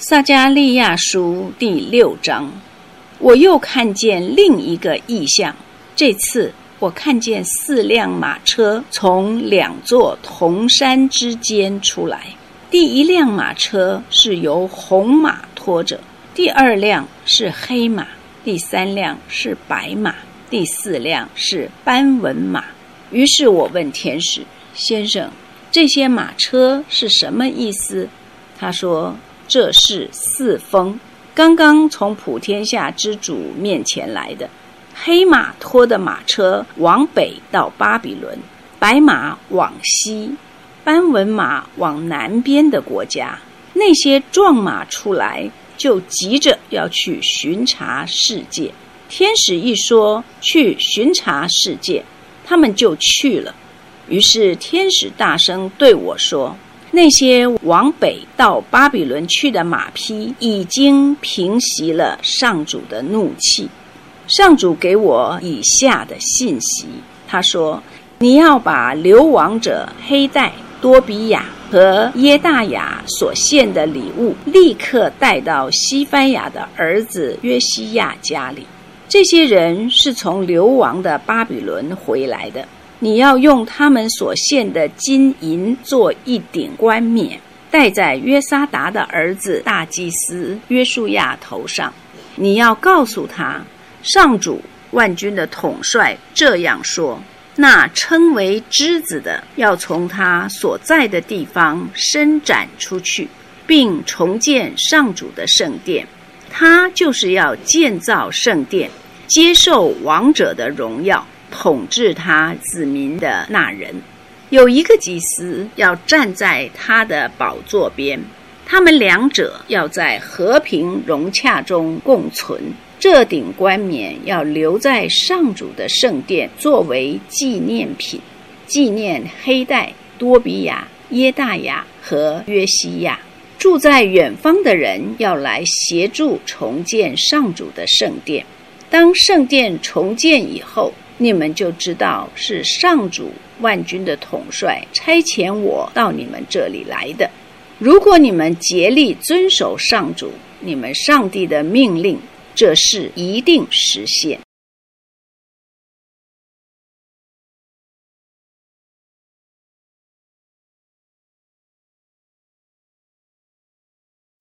撒迦利亚书第6章，我又看见另一个异象，这次我看见4辆马车从2座铜山之间出来。第1辆马车是由红马拖着，第2辆是黑马，第3辆是白马，第4辆是斑纹马。于是我问天使，先生，这些马车是什么意思？他说，这是4风，刚刚从普天下之主面前来的。黑马拖的马车往北到巴比伦，白马往西，斑纹马往南边的国家。那些壮马出来，就急着要去巡查世界。天使一说去巡查世界，他们就去了。于是天使大声对我说，那些往北到巴比伦去的马匹已经平息了上主的怒气。上主给我以下的信息，他说，你要把流亡者黑带、多比亚和耶大雅所献的礼物立刻带到西番雅的儿子约西亚家里。这些人是从流亡的巴比伦回来的，你要用他们所献的金银做一顶冠冕，戴在约撒达的儿子大祭司约书亚头上。你要告诉他，上主万军的统帅这样说，那称为枝子的要从他所在的地方伸展出去，并重建上主的圣殿。他就是要建造圣殿，接受王者的荣耀，统治他子民的那人。有一个祭司要站在他的宝座边，他们2者要在和平融洽中共存。这顶冠冕要留在上主的圣殿，作为纪念品，纪念黑带、多比亚、耶大雅和约西亚。住在远方的人要来协助重建上主的圣殿。当圣殿重建以后，你们就知道是上主万军的统帅差遣我到你们这里来的。如果你们竭力遵守上主你们上帝的命令，这事一定实现。